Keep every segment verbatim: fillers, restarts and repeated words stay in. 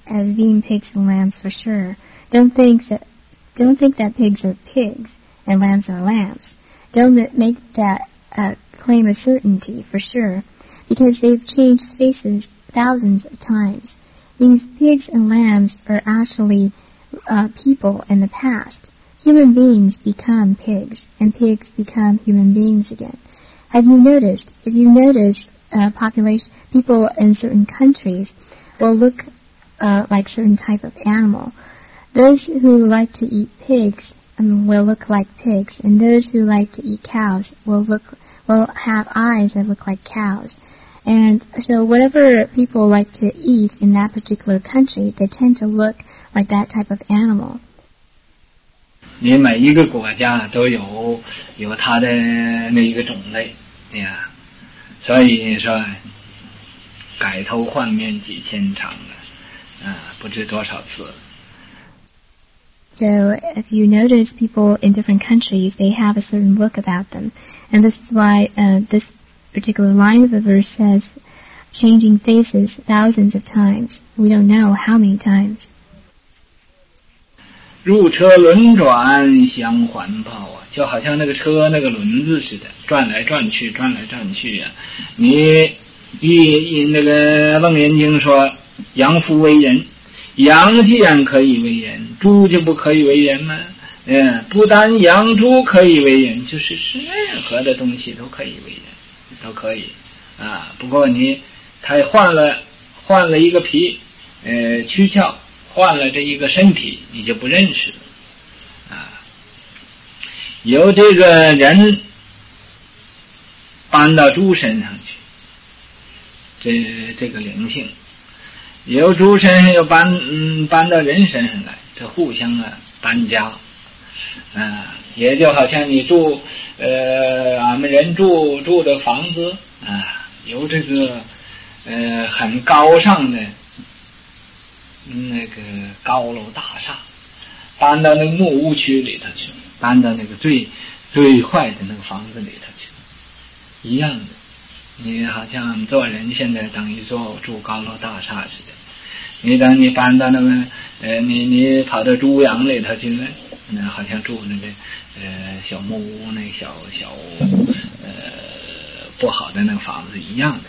as being pigs and lambs for sure. Don't think that don't think that pigs are pigs and lambs are lambs. Don't make that uh, claim a certainty for sure, because they've changed faces thousands of times. These pigs and lambs are actually uh, people in the past. Human beings become pigs, and pigs become human beings again. Have you noticed? If you notice, uh, population people in certain countries will look uh, like certain type of animal. Those who like to eat pigs um, will look like pigs, and those who like to eat cows will look will have eyes that look like cows. And so whatever people like to eat in that particular country, they tend to look like that type of animal. 你每一个国家都有有它的那一个种类呀，所以说改头换面几千场了，啊，不知多少次。 So if you notice people in different countries, they have a certain look about them. And this is why uh, this particular line of the verse says, changing faces thousands of times. We don't know how many times. 入车轮转相环抱啊，就好像那个车那个轮子似的，转来转去，转来转去啊。你一那个楞严经说，养夫为人。羊既然可以为人，猪就不可以为人吗？嗯，不但羊猪可以为人，就是任何的东西都可以为人，都可以啊。不过你他换了换了一个皮，呃，躯壳，换了这一个身体，你就不认识了啊。由这个人搬到猪身上去，这这个灵性。由猪身上又搬嗯搬到人身上来，这互相啊搬家，啊，也就好像你住呃俺们人住住的房子啊，由这个呃很高尚的那个高楼大厦搬到那个木屋区里头去，搬到那个最最坏的那个房子里头去，一样的。你好像做人现在等于说住高楼大厦似的，你等你搬到那个呃你你跑到猪羊里头去了，那好像住那个呃小木屋那小小呃不好的那个房子一样的。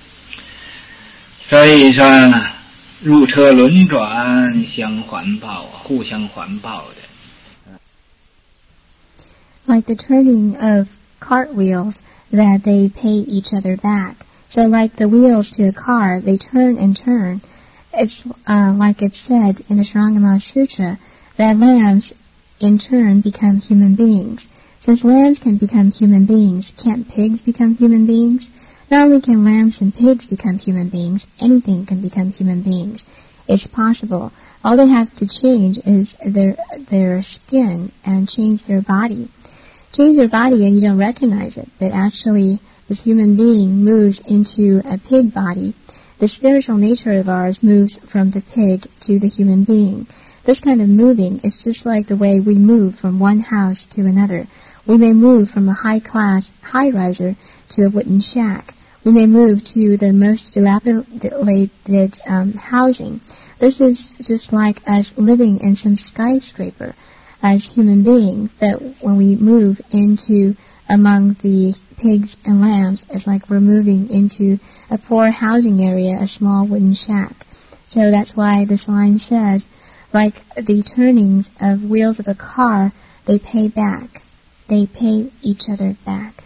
所以说入车轮转相环抱，互相环抱的。 Like the turning of cartwheels that they pay each other back. So like the wheels to a car, they turn and turn. It's uh, like it said in the Shurangama Sutra that lambs in turn become human beings. Since lambs can become human beings, can't pigs become human beings? Not only can lambs and pigs become human beings, anything can become human beings. It's possible. All they have to change is their their skin and change their body. Change their body and you don't recognize it, but actually this human being moves into a pig body. The spiritual nature of ours moves from the pig to the human being. This kind of moving is just like the way we move from one house to another. We may move from a high-class high-riser to a wooden shack. We may move to the most dilapidated um, housing. This is just like us living in some skyscraper. As human beings, that when we move into among the pigs and lambs, it's like we're moving into a poor housing area, a small wooden shack. So that's why this line says, like the turnings of wheels of a car, they pay back. They pay each other back.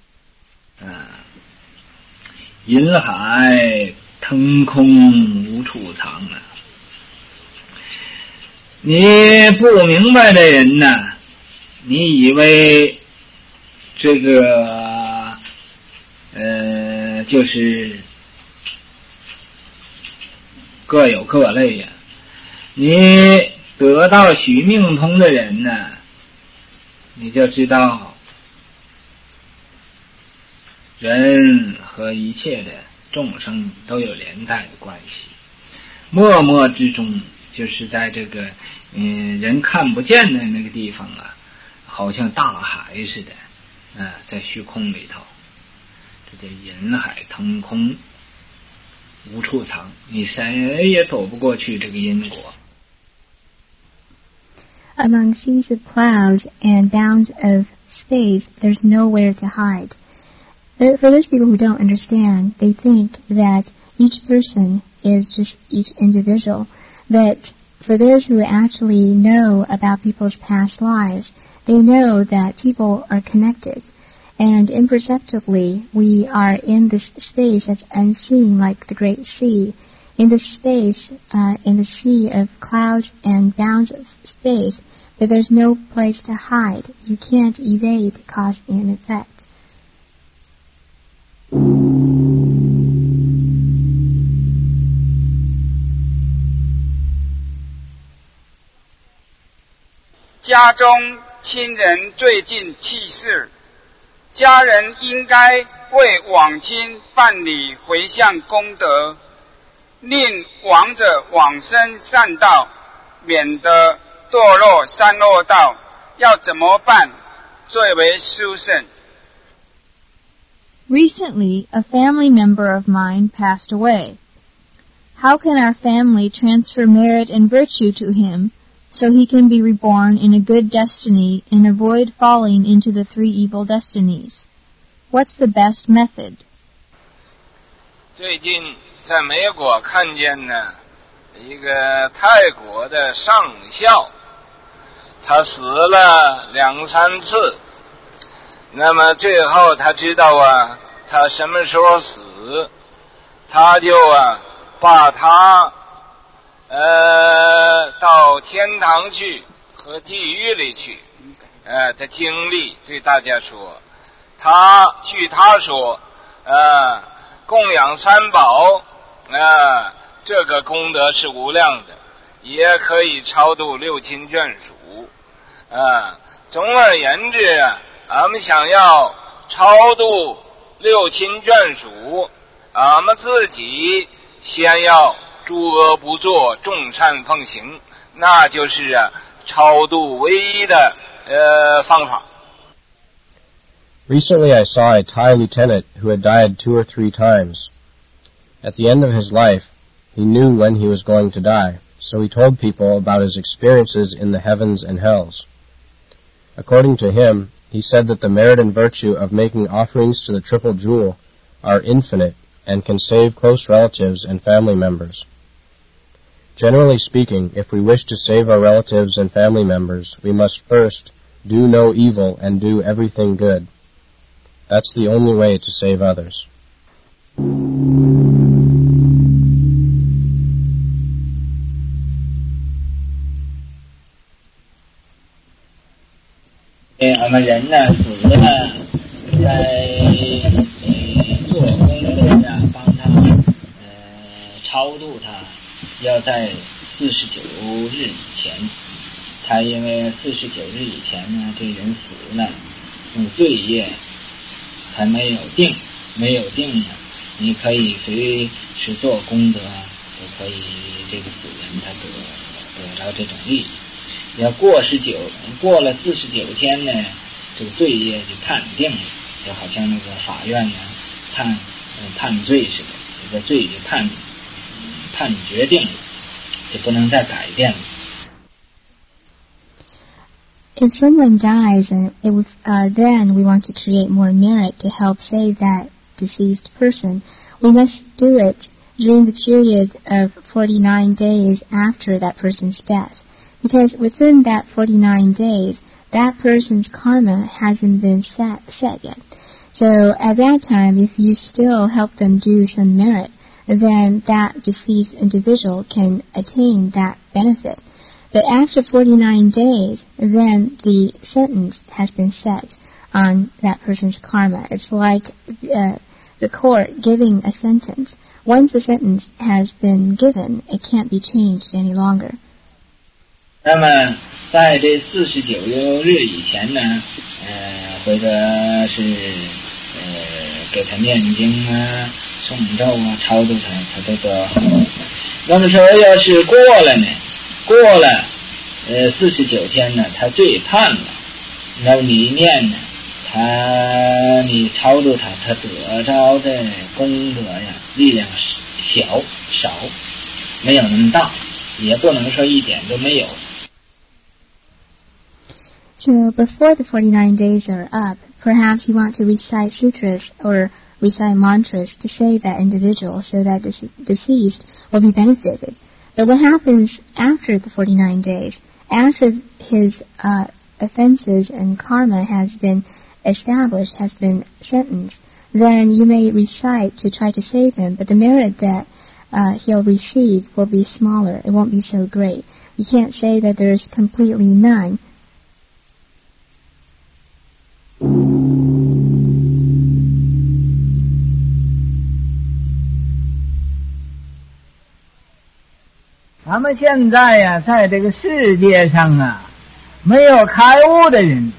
银海腾空无处藏啊。你不明白的人呢，你以为这个呃就是各有各类呀。你得到许命通的人呢，你就知道人和一切的众生都有连带的关系，默默之中就是在这个嗯人看不见的那个地方啊，好像大海似的啊，在虚空里头，这叫银海腾空。 无处藏，你谁也躲不过去这个因果。 Among seas of clouds and bounds of space, there's nowhere to hide. For those people who don't understand, they think that each person is just each individual. But for those who actually know about people's past lives, they know that people are connected. And imperceptibly, we are in this space that's unseen like the great sea. In this space, uh, in the sea of clouds and bounds of space, but there's no place to hide. You can't evade cause and effect. 家中亲人最近去世，家人应该为往亲办理回向功德，令亡者往生善道，免得堕落三恶道。要怎么办最为殊胜？ Recently, a family member of mine passed away. How can our family transfer merit and virtue to him so he can be reborn in a good destiny and avoid falling into the three evil destinies? What's the best method? 最近在美国看见呢，一个泰国的上校，他死了两三次。那么最后他知道啊，他什么时候死，他就啊把他呃到天堂去和地狱里去，呃的经历对大家说，他据他说，呃供养三宝，呃这个功德是无量的，也可以超度六亲眷属，呃总而言之啊。俺们想要超度六亲眷属，俺们自己先要诸恶不作，众善奉行，那就是啊超度唯一的呃方法。 Recently I saw a Thai lieutenant who had died two or three times. At the end of his life, he knew when he was going to die, so he told people about his experiences in the heavens and hells. According to him, he said that the merit and virtue of making offerings to the Triple Jewel are infinite and can save close relatives and family members. Generally speaking, if we wish to save our relatives and family members, we must first do no evil and do everything good. That's the only way to save others. 呃，我们人呢死了，在呃做功德呢，帮他呃超度他，要在四十九日以前。他因为四十九日以前呢，这人死了，嗯，罪业还没有定，没有定呢，你可以随时做功德，都可以这个死人他得得着这种利益。要过十九，过了四十九天呢，这个罪业就判定了，就好像那个法院呢判呃判罪似的，这个罪就判判决定了，就不能再改变了。 If someone dies, and it would, uh, then we want to create more merit to help save that deceased person, we must do it during the period of forty-nine days after that person's death. Because within that forty-nine days, that person's karma hasn't been set, set yet. So at that time, if you still help them do some merit, then that deceased individual can attain that benefit. But after forty-nine days, then the sentence has been set on that person's karma. It's like uh, the court giving a sentence. Once the sentence has been given, it can't be changed any longer. 那么在这四十九日以前呢，呃，或者是呃给他念经啊、诵咒啊、超度他，他都得好。那么说，要是过了呢，过了呃四十九天呢，他罪判了，那么你念呢，他你超度他，他得着的功德呀、力量小少，没有那么大，也不能说一点都没有。 So before the forty-nine days are up, perhaps you want to recite sutras or recite mantras to save that individual so that the deceased will be benefited. But what happens after the forty-nine days? After his uh, offenses and karma has been established, has been sentenced, then you may recite to try to save him, but the merit that uh, he'll receive will be smaller. It won't be so great. You can't say that there's completely none. 咱们现在呀、啊，在这个世界上啊，没有开悟的人，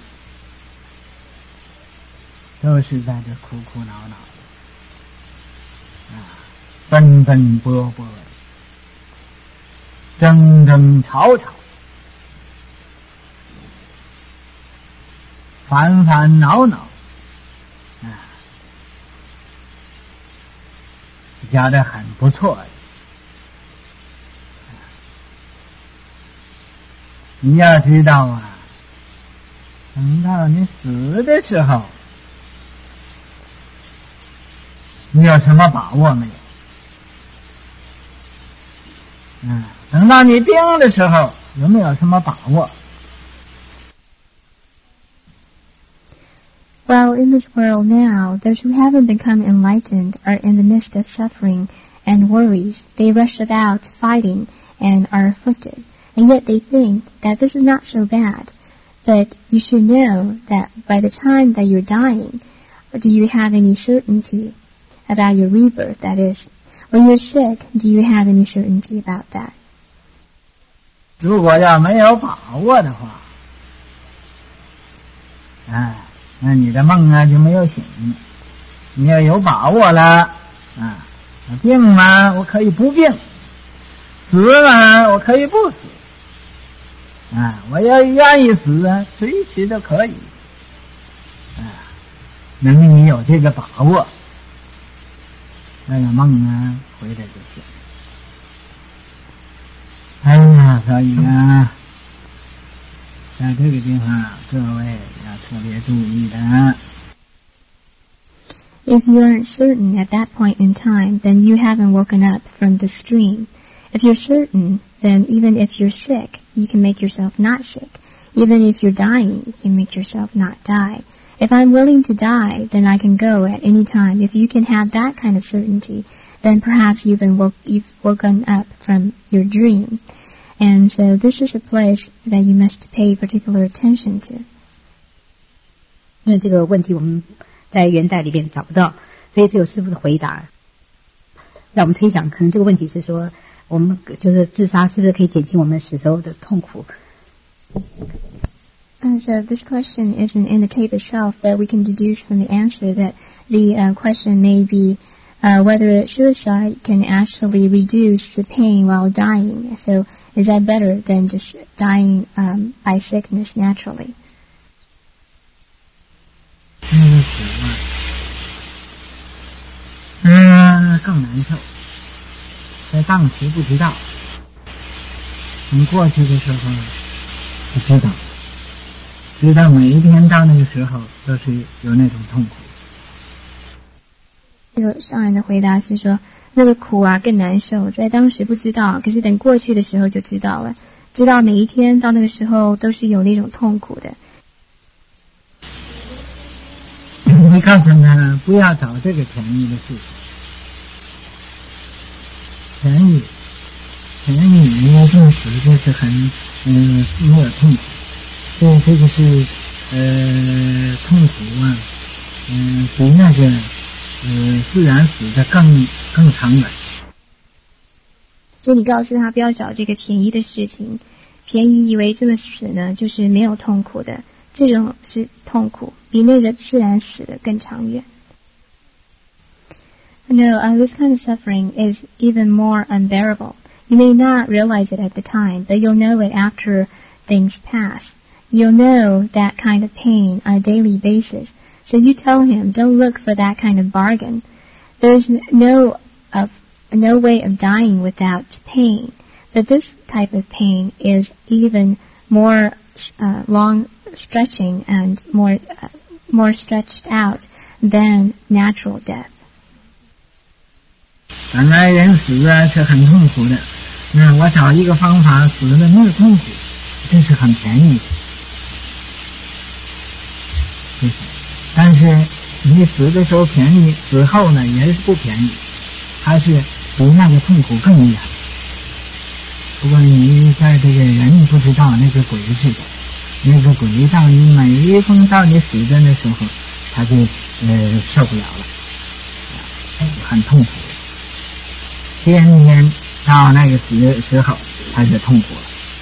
都是在这苦苦恼恼的，啊，奔奔波波，争争吵吵，烦烦恼恼，啊，教得很不错的。 你要知道啊，等到你死的时候，你有什么把握没有？嗯，等到你病的时候，有没有什么把握？ Well, in this world now, those who haven't become enlightened are in the midst of suffering and worries. They rush about fighting and are afflicted. And yet they think that this is not so bad. But you should know that by the time that you're dying, do you have any certainty about your rebirth? That is, when you're sick, do you have any certainty about that? 如果要没有把握的话，啊，那你的梦啊就没有醒。你要有把握了，啊，病嘛，我可以不病；死嘛，我可以不死。 啊，我要愿意死啊，随时都可以。啊，能你有这个把握，那个梦啊回来就行。哎呀，所以啊，在这个地方各位要特别注意的。 If you aren't certain at that point in time, then you haven't woken up from the stream. If you're certain, then even if you're sick, you can make yourself not sick. Even if you're dying, you can make yourself not die. If I'm willing to die, then I can go at any time. If you can have that kind of certainty, then perhaps you've been woke, you've woken up from your dream. And so this is a place that you must pay particular attention to. 因为这个问题我们在原代里边找不到，所以只有师父的回答，让我们推想，可能这个问题是说。 我们就是自杀，是不是可以减轻我们死时候的痛苦？ Uh, so this question isn't in the tape itself, but we can deduce from the answer that the uh, question may be uh, whether suicide can actually reduce the pain while dying. So is that better than just dying um, by sickness naturally? 嗯，死啊，嗯，更难受。 在当时不知道，等过去的时候就知道，知道每一天到那个时候都是有那种痛苦。 这个上人的回答是说，那个苦啊更难受，在当时不知道，可是等过去的时候就知道了，知道每一天到那个时候都是有那种痛苦的。 你告诉他不要找这个便宜的事情。 便宜，便宜，你这死就是很，嗯，没有痛苦。这这个是，呃，痛苦啊，嗯，比那个，呃，自然死的更更长远。 所以你告诉他不要找这个便宜的事情，便宜以为这么死呢就是没有痛苦的，这种是痛苦，比那个自然死的更长远。 No, uh, this kind of suffering is even more unbearable. You may not realize it at the time, but you'll know it after things pass. You'll know that kind of pain on a daily basis. So you tell him, don't look for that kind of bargain. There's no of no way of dying without pain. But this type of pain is even more uh, long stretching and more uh, more stretched out than natural death. 本来人死啊是很痛苦的，那我找一个方法死了没有痛苦，这是很便宜的。但是你死的时候便宜，死后呢也是不便宜，还是比那个痛苦更厉害。不过你在这个人不知道，那个鬼知道，那个鬼到你每一封到你死的那时候，他就呃受不了了，很痛苦。天天到那个死的时候，他就痛苦了。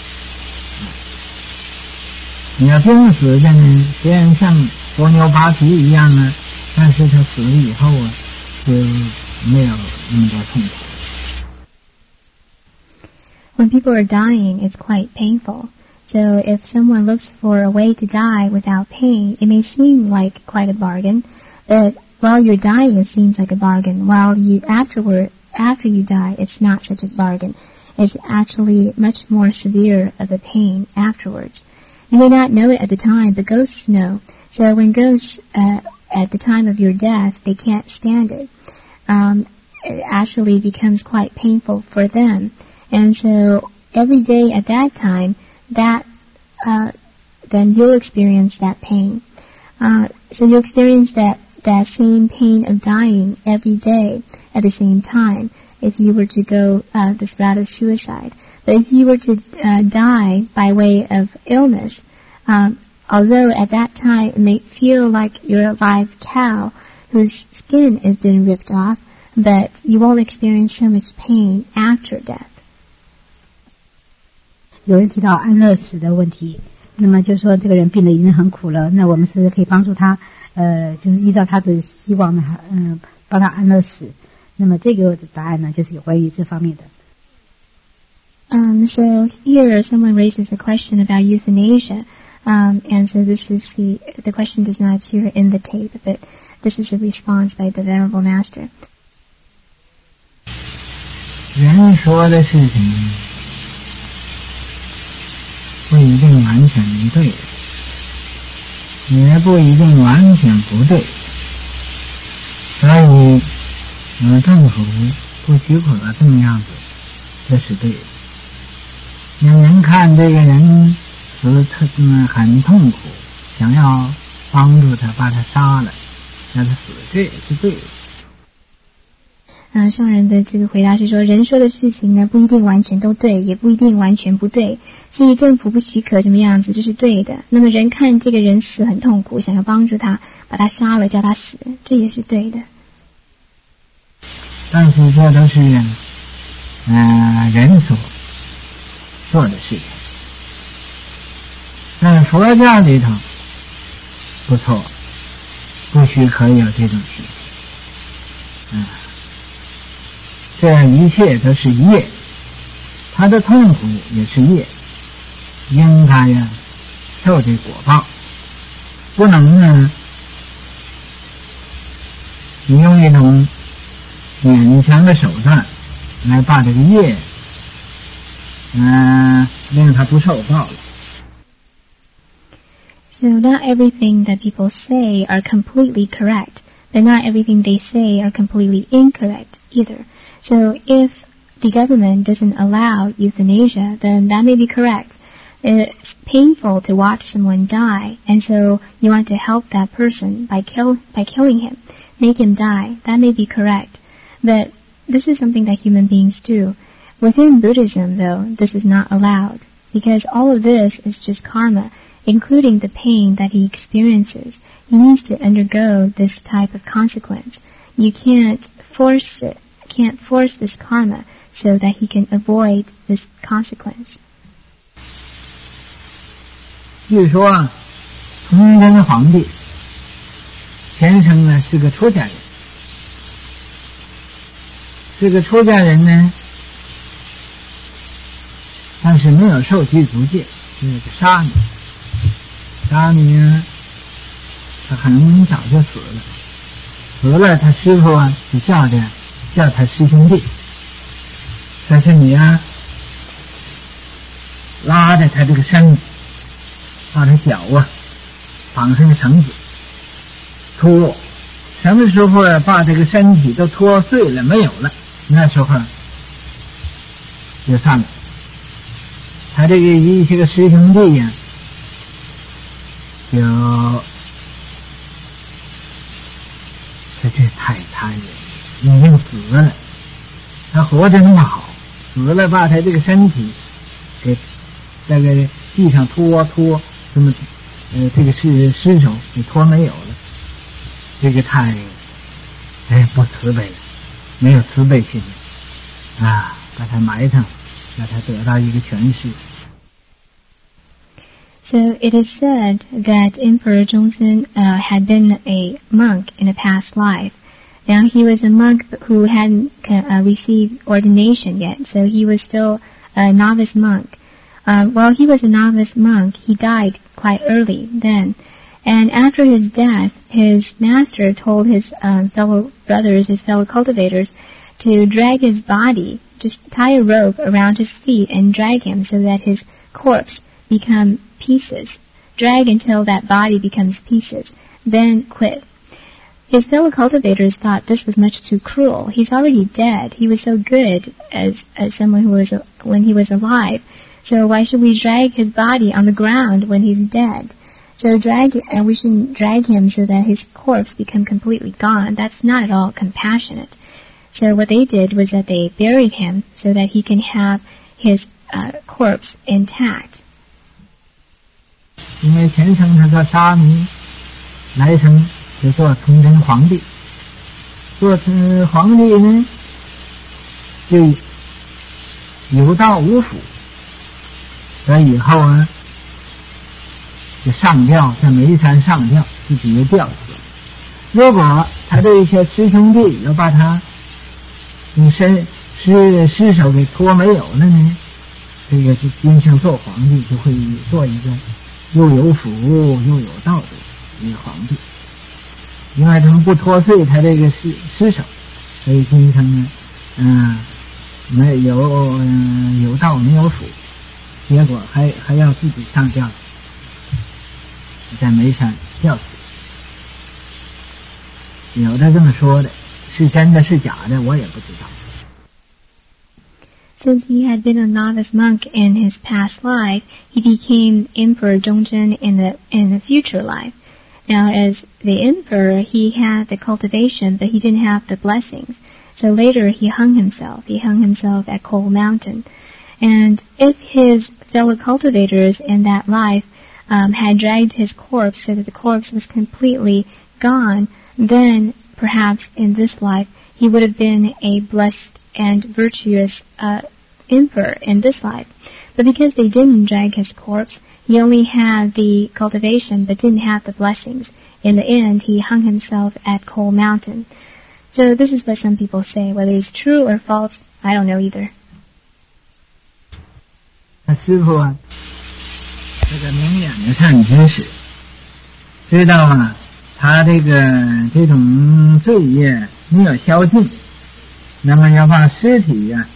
你要病死的呢，虽然像蜗牛扒皮一样呢，但是他死了以后啊，就没有那么多痛苦。 When people are dying, it's quite painful. So if someone looks for a way to die without pain, it may seem like quite a bargain, but while you're dying, it seems like a bargain. While you afterward, after you die, it's not such a bargain. It's actually much more severe of a pain afterwards. You may not know it at the time, but ghosts know. So when ghosts, uh, at the time of your death, they can't stand it. Um, it actually becomes quite painful for them. And so every day at that time, that uh, then you'll experience that pain. Uh, so you'll experience that, that same pain of dying every day at the same time if you were to go uh, this route of suicide. But if you were to uh, die by way of illness, um, although at that time it may feel like you're a live cow whose skin has been ripped off, but you won't experience so much pain after death. 有人提到安乐死的问题，那么就说这个人病得已经很苦了，那我们是不是可以帮助他，呃，就是依照他的希望呢，嗯、呃，帮他安乐死？那么这个答案呢，就是有关于这方面的。 Um, so here someone raises a question about euthanasia, um, and so this is the the question does not appear in the tape, but this is a response by the Venerable Master. 人说的事情不一定完全对，也不一定完全不对，所以呃，政府不许可这么样子，这是对的。让人看这个人死特嗯很痛苦，想要帮助他，把他杀了，让他死，这也是对的。 呃，上人的这个回答是说，人说的事情呢，不一定完全都对，也不一定完全不对，所以政府不许可什么样子，这是对的。那么人看这个人死很痛苦，想要帮助他，把他杀了，叫他死，这也是对的。 但是这都是呃人所做的事情，在佛教里头不错，不许可有这种事情。嗯。这一切都是业，他的痛苦也是业，应该呀受这果报，不能呢你用一种勉强的手段来把这个业嗯、呃、令他不受报了。 So not everything that people say are completely correct, but not everything they say are completely incorrect either. So if the government doesn't allow euthanasia, then that may be correct. It's painful to watch someone die, and so you want to help that person by kill by killing him, make him die. That may be correct. But this is something that human beings do. Within Buddhism, though, this is not allowed, because all of this is just karma, including the pain that he experiences. He needs to undergo this type of consequence. You can't force it. Can't force this karma so that he can avoid this consequence. 据说崇祯皇帝先生呢是个出家人，是个出家人呢，但是没有受具足戒，是个沙弥。沙弥呢，他很早就死了，死了他师傅啊就叫着叫他师兄弟， 说是你呀、啊，拉着他这个身子，把他脚啊绑上个绳子，拖，什么时候啊把这个身体都拖碎了没有了，那时候就算了。他这个一些个师兄弟呀、啊，就他这太残忍，已经死了。他活着那么好，死了把他这个身体给在个地上拖拖，这么呃这个尸尸首给拖没有了，这个太哎不慈悲了，没有慈悲心啊，把他埋上，让他得到一个权势。 So it is said that Emperor Zhongzhen uh, had been a monk in a past life. Now he was a monk who hadn't uh, received ordination yet, so he was still a novice monk. Uh, while he was a novice monk, he died quite early then. And after his death, his master told his um, fellow brothers, his fellow cultivators, to drag his body, just tie a rope around his feet and drag him so that his corpse become pieces. Drag until that body becomes pieces. Then quit. His fellow cultivators thought this was much too cruel. He's already dead. He was so good as, as someone who was when he was alive. So why should we drag his body on the ground when he's dead? So drag, and we shouldn't drag him so that his corpse become completely gone. That's not at all compassionate. So what they did was that they buried him so that he can have his uh, corpse intact. 因为前生他做沙弥，来生就做崇祯皇帝。做成皇帝呢，就有道无辅，所以以后啊，就上吊，在眉山上吊，自己就吊死了。如果他这些师兄弟要把他用身尸尸首给拖没有了呢，这个是今生做皇帝就会做一个又有福又有道的一个皇帝，因为他们不拖碎他这个尸尸首，所以今生呢，嗯，没有嗯有道没有福，结果还还要自己上吊，在眉山吊死。有的这么说的，是真的是假的，我也不知道。 Since he had been a novice monk in his past life, he became Emperor Zhongzhen in the in the future life. Now, as the emperor, he had the cultivation, but he didn't have the blessings. So later, he hung himself. He hung himself at Coal Mountain. And if his fellow cultivators in that life um, had dragged his corpse so that the corpse was completely gone, then perhaps in this life he would have been a blessed and virtuous uh, emperor in this life. But because they didn't drag his corpse, he only had the cultivation but didn't have the blessings. In the end, he hung himself at Coal Mountain. So this is what some people say. Whether it's true or false, I don't know either. 他师父啊，这个明眼的善知识，知道啊，他这个这种罪业没有消尽，那么要把尸体呀、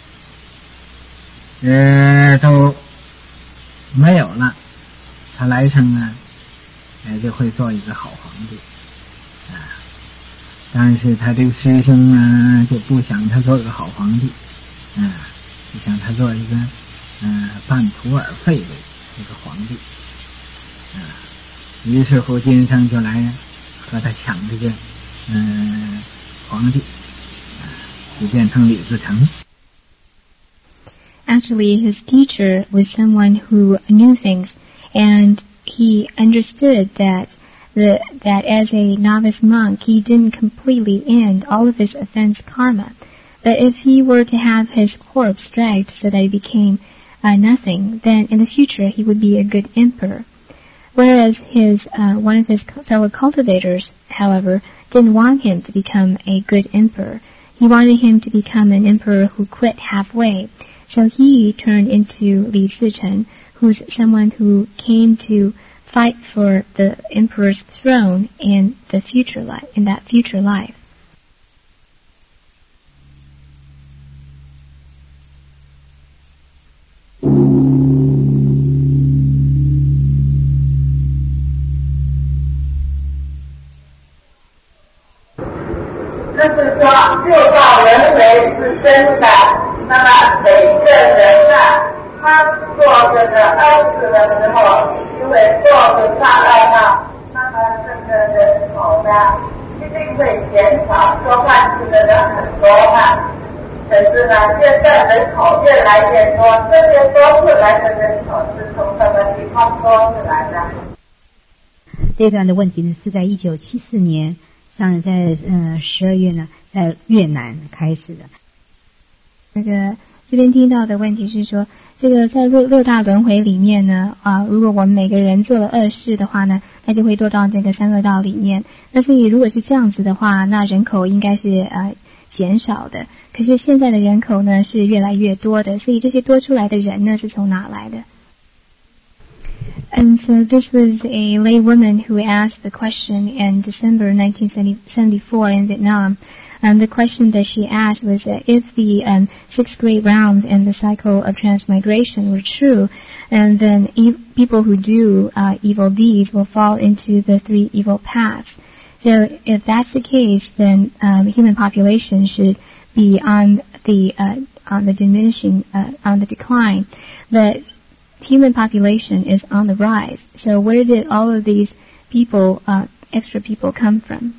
啊，呃，都没有了，他来生啊，哎，就会做一个好皇帝啊。但是他这个师兄呢，就不想他做个好皇帝，啊，就想他做一个嗯、呃、半途而废的一个皇帝，啊，于是乎今生就来和他抢这个嗯、呃、皇帝，啊，就变成李自成。 Actually, his teacher was someone who knew things, and he understood that the, that as a novice monk, he didn't completely end all of his offense karma. But if he were to have his corpse dragged so that he became uh, nothing, then in the future he would be a good emperor. Whereas his uh, one of his fellow cultivators, however, didn't want him to become a good emperor. He wanted him to become an emperor who quit halfway. So he turned into Li Zichen, who's someone who came to fight for the emperor's throne in the future life, in that future life. 的时候，因为做的障碍呢，那么这个人口呢一定会减少，做善事的人很多嘛。可是呢，现在人口越来越多，这些多出来的人口是从什么地方多出来的？ 这段的问题呢，是在一九七四年，上人在呃十二月呢，在越南开始的。 那个这边听到的问题是说，这个在六六大轮回里面呢，啊，如果我们每个人做了恶事的话呢，那就会堕到这个三恶道里面。那所以如果是这样子的话，那人口应该是呃减少的。可是现在的人口呢是越来越多的，所以这些多出来的人呢是从哪来的？ And so this was a lay woman who asked the question in December nineteen seventy-four in Vietnam. And the question that she asked was that if the um, six great rounds and the cycle of transmigration were true, and then e- people who do uh, evil deeds will fall into the three evil paths. So if that's the case, then um, human population should be on the uh, on the diminishing uh, on the decline. But human population is on the rise. So where did all of these people, uh, extra people, come from?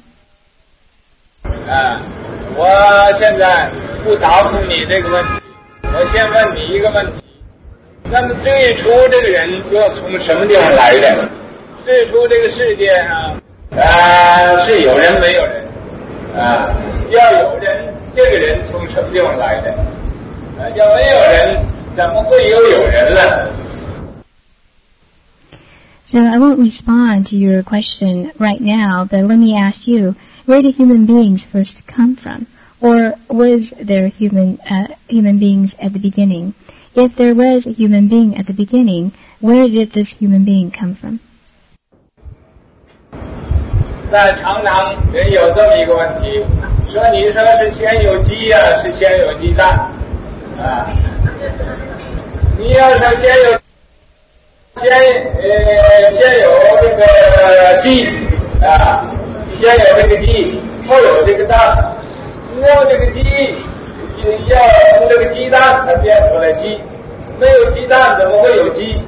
啊，我现在不答复你这个问题，我先问你一个问题。那么最初这个人又从什么地方来的？最初这个世界上，啊，是有人没有人，啊，要有人，这个人从什么地方来的？啊，要没有人，怎么会有有人了？ So I won't respond to your question right now, but let me ask you, where did human beings first come from? Or was there human uh, human beings at the beginning? If there was a human being at the beginning, where did this human being come from? 在常常人有这么一个问题，说你说是先有鸡呀、啊，是先有鸡蛋啊？你要说先有。 先呃，先有这个鸡啊，先有这个鸡，后有这个蛋。那么这个鸡要从这个鸡蛋才变出来鸡，没有鸡蛋怎么会有鸡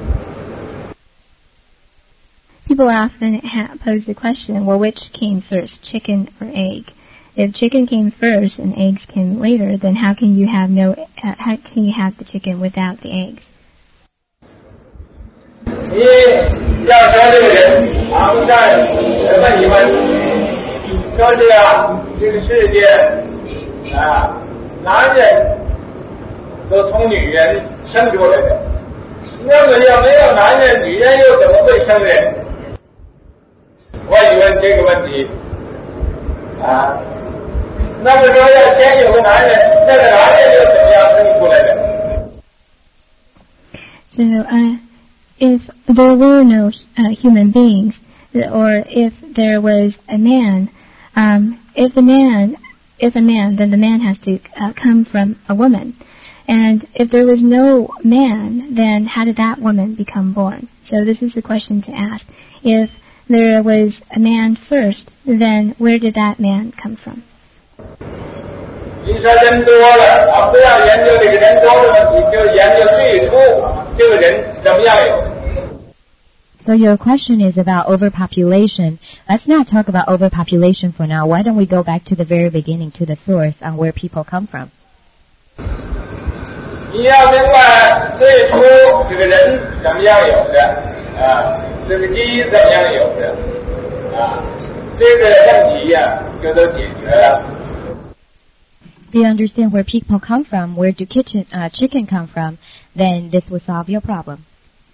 ？People often ha- pose the question, well, which came first, chicken or egg? If chicken came first and eggs came later, then how can you have no? Uh, how can you have the chicken without the eggs? 你要说这个人，常在问一问，说这样这个世界啊，男人都从女人生出来的，那么要没有男人，女人又怎么会生人？我一问这个问题啊，那么说要先有个男人，那个男人又怎么样生出来的？ So, uh. If there were no uh, human beings, or if there was a man, um, if a man, if a man, then the man has to uh, come from a woman. And if there was no man, then how did that woman become born? So this is the question to ask. If there was a man first, then where did that man come from? 你说人多了啊，不要研究这个人多的问题，就研究最初这个人怎么样有。 So your question is about overpopulation. Let's not talk about overpopulation for now. Why don't we go back to the very beginning, to the source, on where people come from? 你要明白最初这个人怎么样有的啊，这个鸡怎么样有的啊，这个问题呀、啊、就都解决了。 If you understand where people come from, where do kitchen, uh, chicken come from, then this will solve your problem.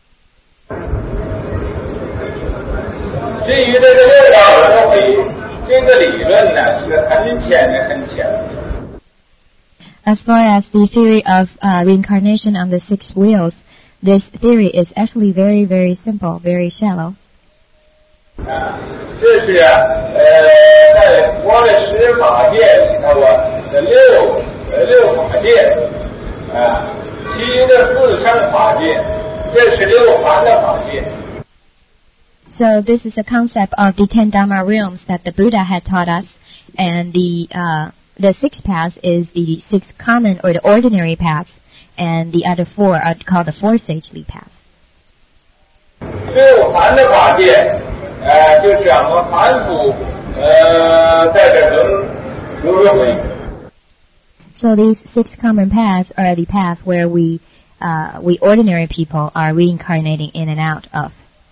至于这个六道轮回这个理论呢，是很浅的，很浅的。 As far as the theory of uh, reincarnation on the six wheels, this theory is actually very, very simple, very shallow. 啊，这是啊，呃，在佛的十法界里头啊，的六呃六法界啊，其余的四圣法界，这是六凡的法界。 So this is a concept of the ten Dharma realms that the Buddha had taught us, and the uh, the sixth path is the six common or the ordinary paths, and the other four are called the four sagely paths. 最有禅的法界，呃，就是我们凡夫，呃，在这轮轮回。 So these six common paths are the paths where we, uh, we ordinary people are reincarnating in and out of.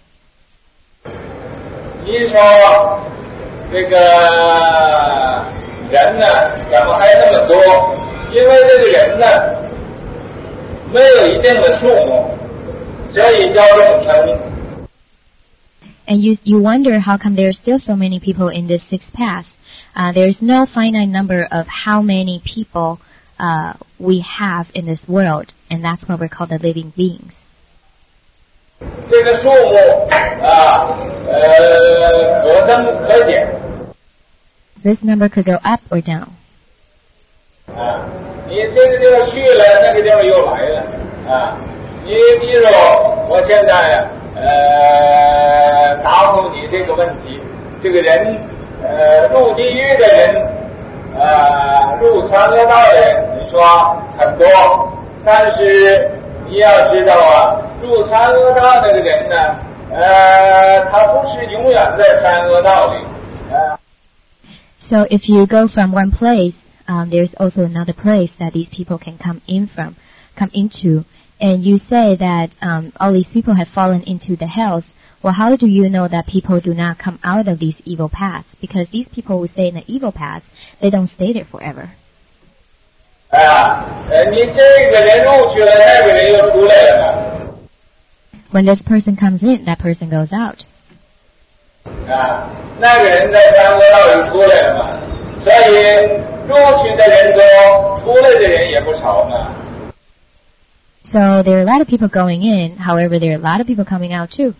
你说这个人呢，怎么还那么多？因为这个人呢，没有一定的数目，所以叫众生。 And you you wonder how come there are still so many people in this sixth path. Uh, there's no finite number of how many people uh, we have in this world, and that's why we're called the living beings. 这个数目啊，呃，可增可减。 This number could go up or down. 啊，你这个地方去了，那个地方又来了啊。你比如我现在呃答复你这个问题，这个人呃入地狱的人，呃入三恶道的人，你说很多，但是你要知道啊，入三恶道那个人呢，呃他不是永远在三恶道里。呃 So if you go from one place, um, there's also another place that these people can come in from, come into. And you say that um, all these people have fallen into the hells. Well, how do you know that people do not come out of these evil paths? Because these people who stay in the evil paths, they don't stay there forever. 啊，呃，你这个人入去了，那个人又出来了嘛。 When this person comes in, that person goes out. 啊，那个人在三恶道里出来了嘛，所以入去的人多，出来的人也不少嘛。 So there are a lot of people going in, however, there are a lot of people coming out too.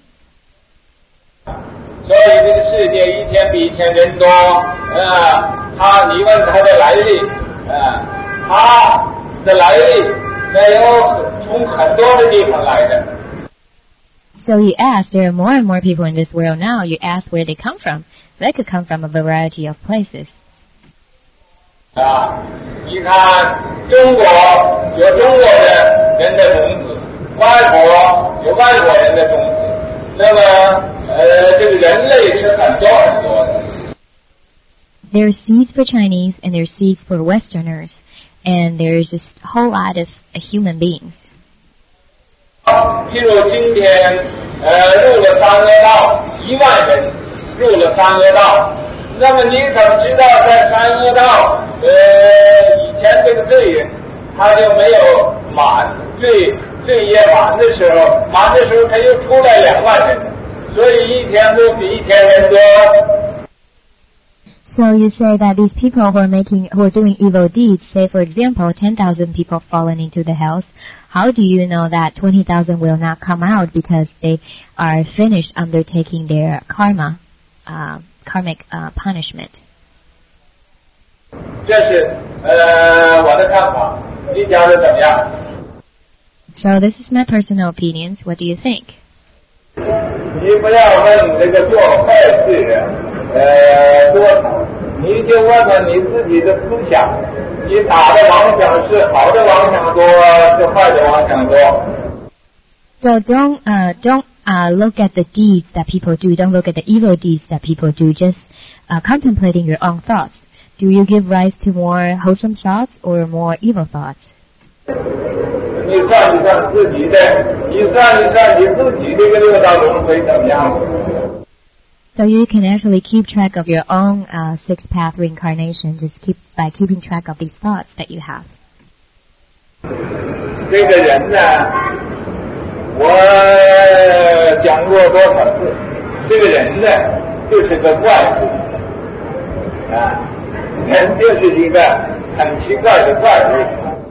所以这个世界一天比一天人多，啊，他你问他的来历，啊，他的来历没有从很多的地方来的。 So you ask, there are more and more people in this world now, you ask where they come from. They could come from a variety of places. 啊，你看中国有中国的人的种子，外国有外国人的种子，那么呃，这个人类是很多很多的。 There are seeds for Chinese and there are seeds for Westerners, and there's just a whole lot of uh, human beings. 譬如今天呃入了三恶道，一万人入了三恶道，那么你怎么知道在三恶道呃以前这个罪人他就没有满罪罪业满的时候，满的时候他又出来两万人，所以一天都比一天人多。 So you say that these people who are making, who are doing evil deeds, say for example, ten thousand people fallen into the hells, how do you know that twenty thousand will not come out because they are finished undertaking their karma, uh, karmic uh, punishment? 这是呃我的看法，你讲的怎么样？ So this is my personal opinions. What do you think? 你不要问这个做坏事人呃多少，你就问问你自己的思想，你打的妄想是好的妄想多，是坏的妄想多。 So don't uh, don't uh, look at the deeds that people do. Don't look at the evil deeds that people do. Just uh, contemplating your own thoughts. Do you give rise to more wholesome thoughts or more evil thoughts? 你算一算自己的，你算一算你自己这个六道轮回怎么样？ So you can actually keep track of your own uh, six-path reincarnation. Just keep by keeping track of these thoughts that you have. 这个人呢，我讲过多少次？这个人呢，就是个怪物啊，人就是一个很奇怪的怪物。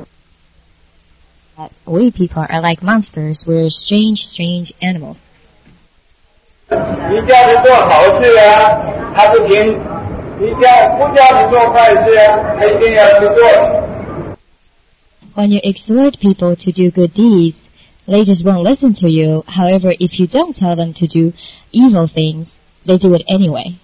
That we people are like monsters. We're strange, strange animals. 你叫他做好事啊，他不听；你叫不叫他做坏事啊，他一定要去做。 When you exhort people to do good deeds, they just won't listen to you. However, if you don't tell them to do evil things, they do it anyway.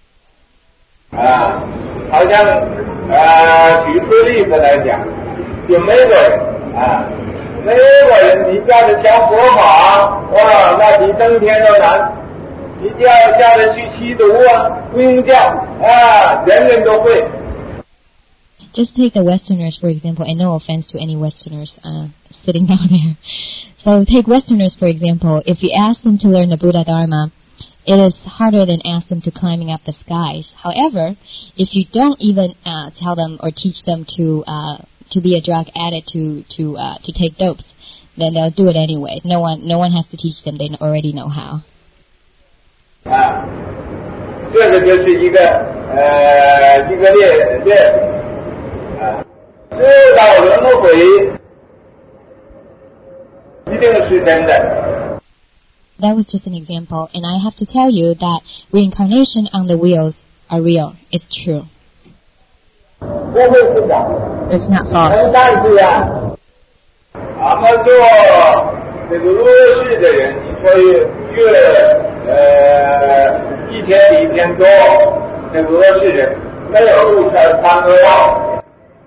啊，好像呃，举出例子来讲，就美国人啊，美国人你叫他讲佛法， 哇，那比登天都难。你叫叫人去吸毒啊，不用叫啊，人人都会。 Just take the Westerners, for example, and no offense to any Westerners uh, sitting down there. So take Westerners, for example. If you ask them to learn the Buddha Dharma, it is harder than ask them to climbing up the skies. However, if you don't even uh, tell them or teach them to uh, to be a drug addict, to to uh, to take dopes, then they'll do it anyway. No one no one has to teach them; they already know how. 啊，这个就是一个呃一个列列啊，六道轮回一定是真的。 That was just an example, and I have to tell you that reincarnation on the wheels are real. It's true. 不会是假的。 It's not false. 但是啊，俺们做这个恶事的人，你说越呃一天比一天多，这个恶事人没有入三三恶道，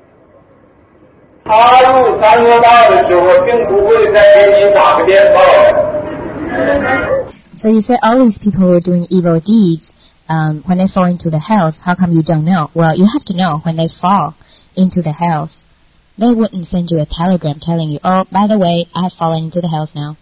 他入三恶道的时候，并不会再给你打个电报。 So you say all these people who are doing evil deeds, um, when they fall into the hells, how come you don't know? Well, you have to know when they fall into the hells. They wouldn't send you a telegram telling you, oh, by the way, I have fallen into the hells now.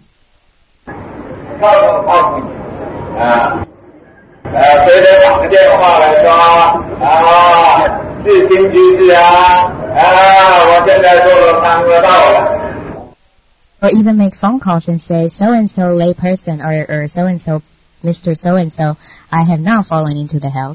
告诉告诉你啊，呃，非得打个电话来说啊，是新居士啊，啊，我现在做了三恶道了。 Or even make phone calls and say, so-and-so lay person, or, or so-and-so, Mister So-and-so, I have now fallen into the hells.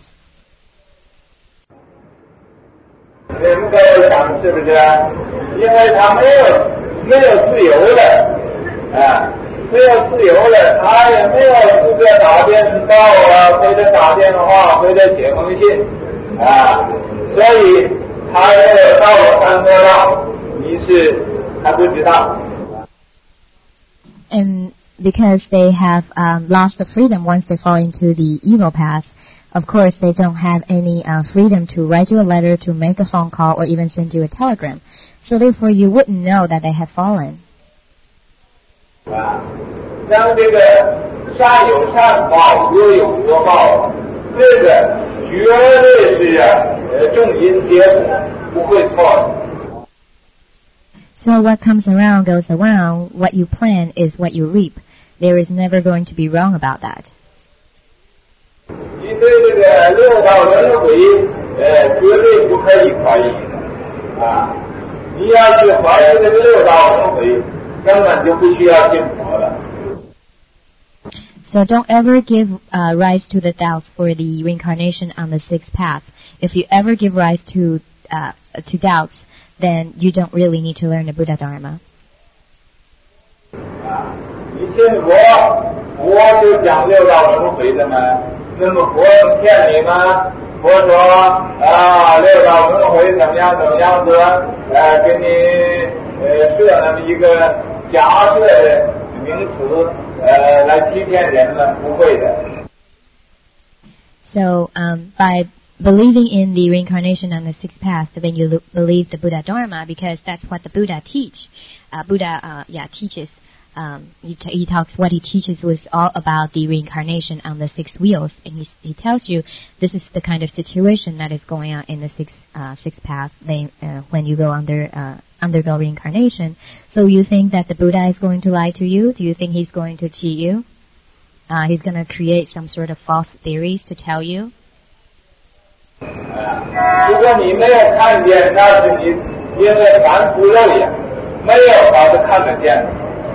你们各位想是不是？因为他没有没有自由的，啊，没有自由的，他也没有资格打电报啊，或者打电话，或者写封信，啊，所以他没有到了三恶道，你是还不知道。 And because they have um, lost the freedom once they fall into the evil path, of course they don't have any uh, freedom to write you a letter, to make a phone call, or even send you a telegram. So therefore you wouldn't know that they have fallen. 啊，像这个善有善报，恶有恶报，这个绝对是呃种因结果，不会错的。 So what comes around goes around. What you plant is what you reap. There is never going to be wrong about that. 你对这个六道轮回，呃，绝对不可以怀疑的啊！你要是怀疑这个六道轮回，根本就不需要信佛了。 So don't ever give uh, rise to the doubts for the reincarnation on the sixth path. If you ever give rise to uh, to doubts, then you don't really need to learn the Buddha Dharma. 啊，你信佛，佛就讲六道轮回的嘛。那么佛骗你吗？佛说啊，六道轮回怎么样怎么样子，呃，给你呃设那么一个假设的名词，呃，来欺骗人们，不会的。 So um, by believing in the reincarnation on the sixth path, then you lo- believe the Buddha Dharma, because that's what the Buddha teach. Uh, Buddha, uh, yeah, teaches. Um, he, t- he talks, what he teaches was all about the reincarnation on the six wheels, and he, he tells you this is the kind of situation that is going on in the sixth, uh, sixth path they, uh, when you go under, uh, undergo reincarnation. So you think that the Buddha is going to lie to you? Do you think he's going to cheat you? Uh, he's going to create some sort of false theories to tell you? 如果你没有看见，那是你因为凡夫肉眼，没有把它看得见。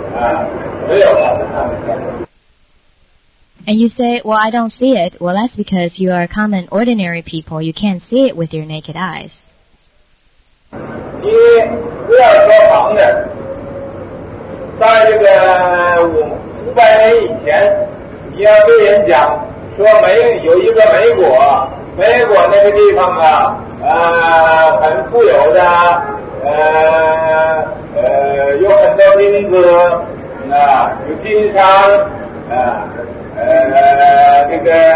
And you say, well, I don't see it. Well, that's because you are common, ordinary people. You can't see it with your naked eyes. 你不要说旁的，在这个五五百年以前，你要对人讲说美有一个美国，美国那个地方啊，呃，很富有的，呃呃，有很多金子。 啊，有金山，啊，呃，这个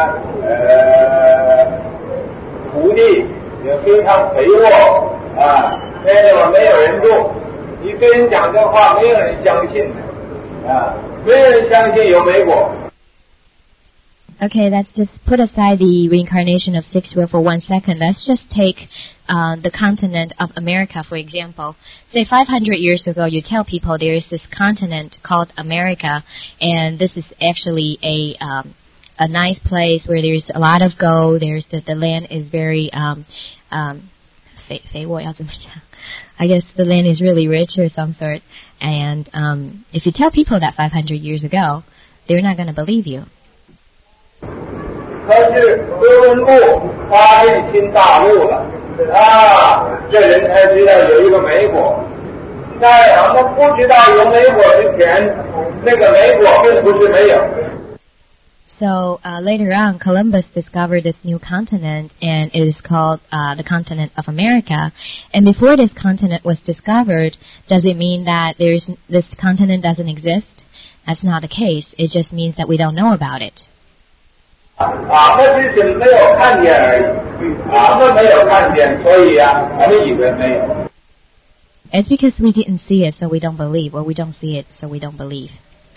呃，土地也非常肥沃，啊，那地方没有人住，你跟人讲这话，没有人相信的， 啊，没人相信有美国。 Okay, let's just put aside the reincarnation of sixth wheel for one second. Let's just take uh, the continent of America, for example. Say five hundred years ago, you tell people there is this continent called America, and this is actually a um, a nice place where there's a lot of gold. There's the, the land is very um, um, 肥肥沃要怎么讲? I guess the land is really rich or some sort. And um, if you tell people that five hundred years ago, they're not going to believe you. 可是哥伦布发现新大陆了啊，这人才知道有一个美国。在他们不知道有美国之前，那个美国并不是没有。 So uh, later on, Columbus discovered this new continent, and it is called uh, the continent of America. And before this continent was discovered, does it mean that there's this continent doesn't exist? That's not the case. It just means that we don't know about it. 啊，那只是没有看见而已。啊，那没有看见，所以啊，我们以为没有。 It's because we didn't see it, so we don't believe, or we don't see it, so we don't believe.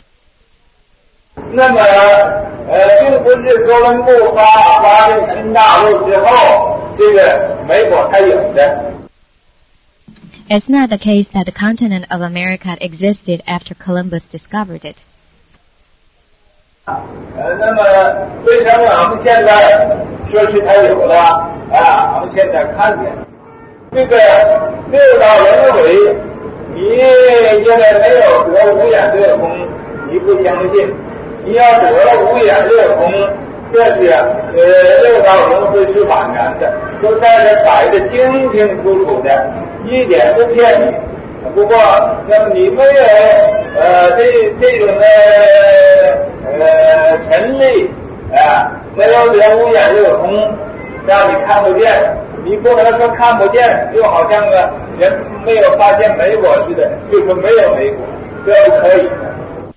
那么，呃，并不是哥伦布发发现新大陆之后，这个美国才有的。 It's not the case that the continent of America existed after Columbus discovered it. 呃，那么为什么我们现在说是它有了啊？我们现在看见这个六道轮回，你现在没有得五眼六空，你不相信。你要得了五眼六空，这是呃六道轮回是枉然的，都在这摆得清清楚楚的，一点不骗你。不过，那么你没有呃这这种的呃权利啊，没有得五眼六空，让你看不见。你不能说看不见，就好像个人没有发现美国似的，就说没有美国，这不可以的。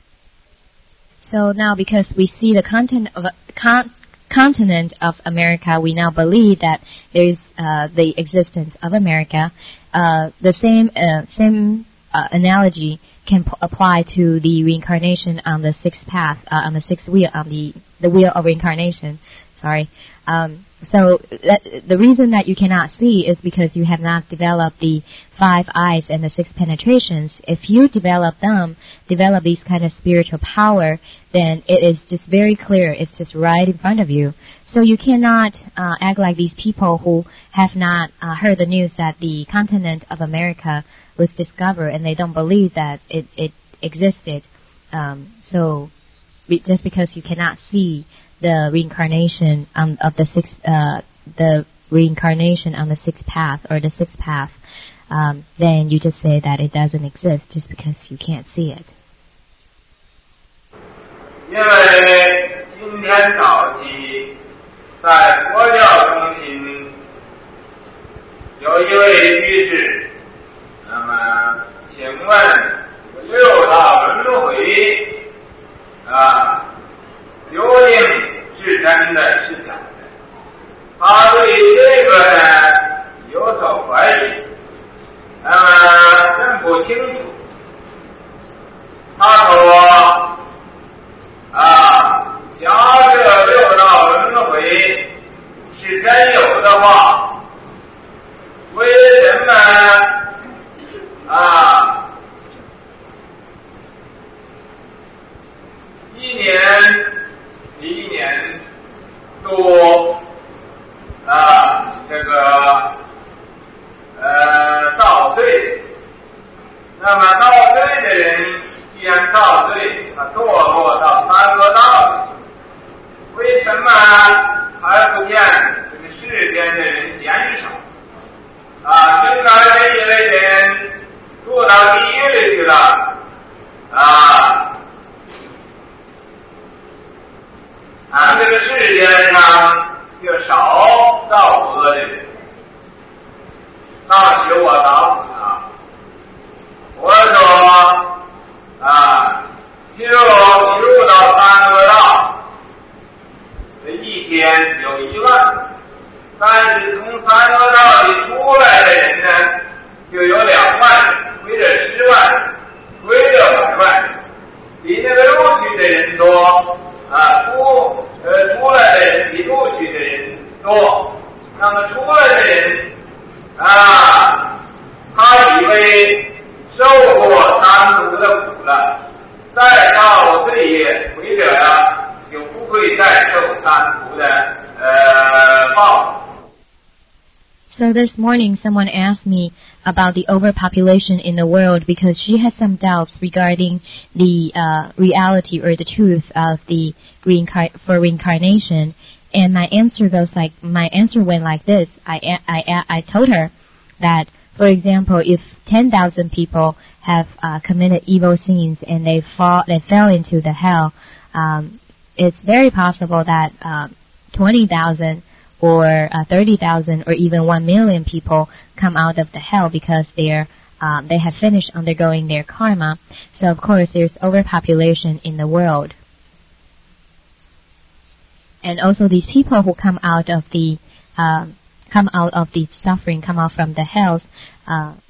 So now, because we see the content of con- continent of America, we now believe that there is uh, the existence of America. Uh, the same uh, same uh, analogy can p- apply to the reincarnation on the sixth path, uh, on the sixth wheel, on the the wheel of reincarnation. Sorry. Um, so that, the reason that you cannot see is because you have not developed the five eyes and the six penetrations. If you develop them, develop these kind of spiritual power, then it is just very clear. It's just right in front of you. So you cannot uh, act like these people who have not uh, heard the news that the continent of America was discovered and they don't believe that it, it existed. Um, so just because you cannot see the reincarnation on, of the sixth, uh, the reincarnation on the sixth path or the sixth path, um, then you just say that it doesn't exist just because you can't see it. 因为今天早起在佛教中心有一位居士，那么请问六道轮回啊，究竟是真的是假的？他对这个呢有所怀疑，那么认不清楚。他说啊，假设六道轮回是真有的话，为什么啊一年比一年多啊这个呃造罪？那么造罪的人既然造罪，他堕落到三恶道里，为什么还不见这个世间的人减少？啊，应该这一类人堕到地狱里去了啊！啊，这个世间上就少造恶的人。那时我答啊，我说啊，就你入到三恶道，这一天有一万，但是从三恶道里出来的人呢，就有两万，或者十万，或者百万。第再到这里回者呀，就不会再受三途的呃报。 So this morning someone asked me about the overpopulation in the world because she has some doubts regarding the uh, reality or the truth of the reincar- for reincarnation. And my answer goes like, my answer went like this. I, I, I told her that, for example, if ten thousand people have uh, committed evil sins and they fall, they fell into the hell, um, it's very possible that uh, twenty thousand or uh, thirty thousand or even one million people come out of the hell because they're um, they have finished undergoing their karma. So of course there's overpopulation in the world. And also these people who come out of the uh, come out of the suffering, come out from the hells, uh,